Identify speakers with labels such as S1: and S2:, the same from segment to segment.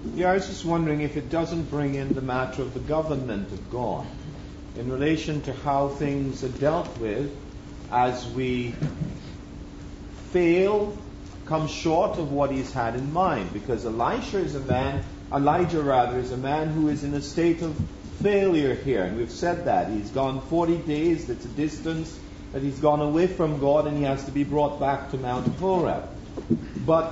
S1: Yeah, I was just wondering if it doesn't bring in the matter of the government of God in relation to how things are dealt with as we fail, come short of what he's had in mind. Because Elijah is a man who is in a state of failure here. And we've said that. He's gone 40 days, that's a distance that he's gone away from God, and he has to be brought back to Mount Horeb. But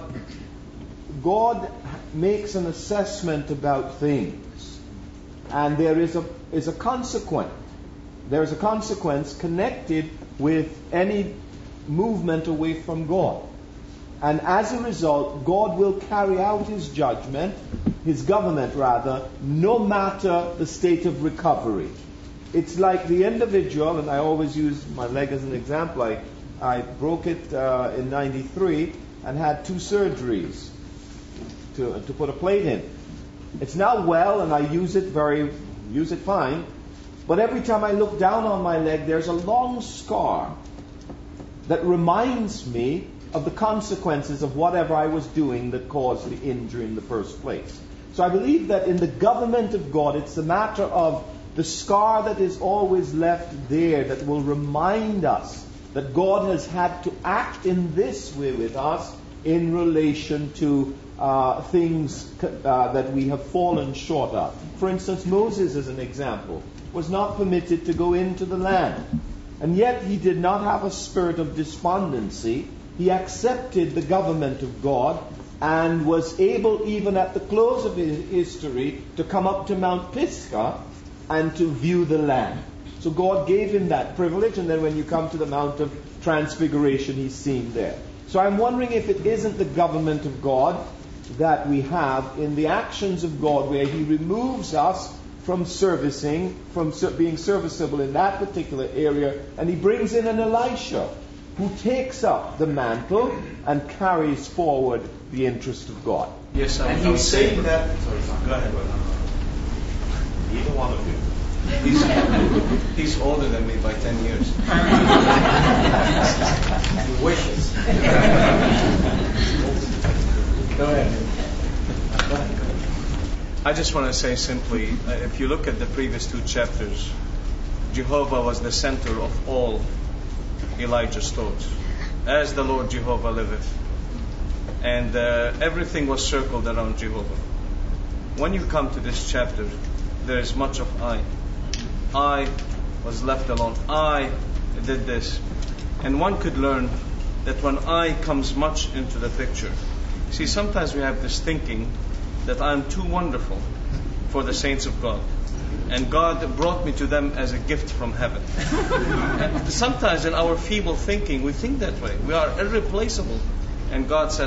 S1: God makes an assessment about things, and there is a consequence. There's a consequence connected with any movement away from God. And as a result, God will carry out his judgment, his government rather, no matter the state of recovery. It's like the individual, and I always use my leg as an example. I broke it in 93 and had 2 surgeries to put a plate in. It's now well, and I use it fine. But every time I look down on my leg, there's a long scar that reminds me of the consequences of whatever I was doing that caused the injury in the first place. So I believe that in the government of God, it's a matter of the scar that is always left there that will remind us that God has had to act in this way with us in relation to things that we have fallen short of. For instance, Moses, as an example, was not permitted to go into the land. And yet he did not have a spirit of despondency. He accepted the government of God and was able, even at the close of his history, to come up to Mount Pisgah and to view the land. So God gave him that privilege, and then when you come to the Mount of Transfiguration, he's seen there. So I'm wondering if it isn't the government of God that we have in the actions of God, where he removes us from servicing, from being serviceable in that particular area, and he brings in an Elisha who takes up the mantle and carries forward the interest of God.
S2: Yes,
S3: and he's saying that.
S2: Sorry, go ahead.
S1: Either one of you.
S2: He's older than me by 10 years.
S3: He wishes. Go ahead.
S2: I just want to say simply, if you look at the previous 2 chapters, Jehovah was the center of all Elijah's thoughts, as the Lord Jehovah liveth. And everything was circled around Jehovah. When you come to this chapter, there is much of I. I was left alone. I did this. And one could learn that when I comes much into the picture, see, sometimes we have this thinking that I'm too wonderful for the saints of God. And God brought me to them as a gift from heaven. And sometimes in our feeble thinking, we think that way. We are irreplaceable. And God said,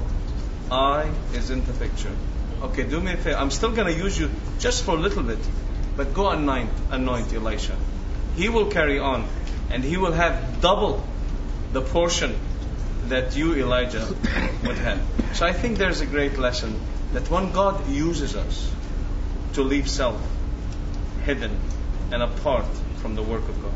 S2: I is in the picture. Okay, do me a favor. I'm still going to use you just for a little bit. But go anoint Elisha. He will carry on. And he will have double the portion that you, Elijah, would have. So I think there's a great lesson that when God uses us to leave self hidden and apart from the work of God.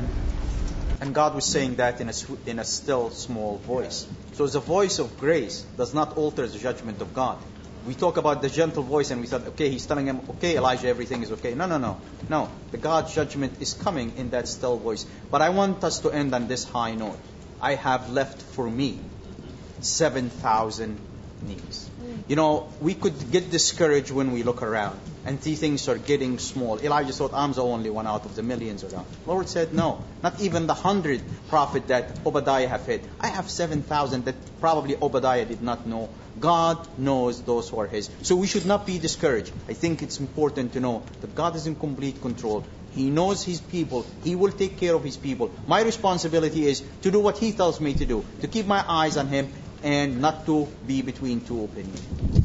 S4: And God was saying that in a still small voice. So the voice of grace does not alter the judgment of God. We talk about the gentle voice and we thought, okay, he's telling him, okay, Elijah, everything is okay. No. The God's judgment is coming in that still voice. But I want us to end on this high note. I have left for me 7,000 knees. You know, we could get discouraged when we look around and see things are getting small. Elijah thought, I'm the only one out of the millions around. Lord said, no, not even the 100 prophet that Obadiah have hit. I have 7,000 that probably Obadiah did not know. God knows those who are his. So we should not be discouraged. I think it's important to know that God is in complete control. He knows his people. He will take care of his people. My responsibility is to do what he tells me to do, to keep my eyes on him and not to be between 2 opinions.